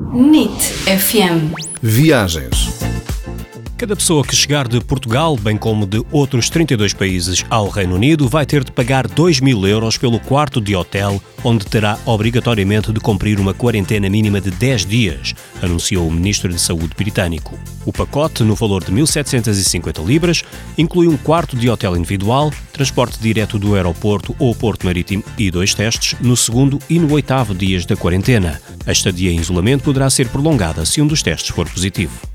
NIT FM. Viagens. Cada pessoa que chegar de Portugal, bem como de outros 32 países ao Reino Unido, vai ter de pagar 2.000 euros pelo quarto de hotel, onde terá obrigatoriamente de cumprir uma quarentena mínima de 10 dias, anunciou o Ministro de Saúde britânico. O pacote, no valor de 1.750 libras, inclui um quarto de hotel individual, transporte direto do aeroporto ou porto marítimo e 2 testes no segundo e no 8º dias da quarentena. A estadia em isolamento poderá ser prolongada se um dos testes for positivo.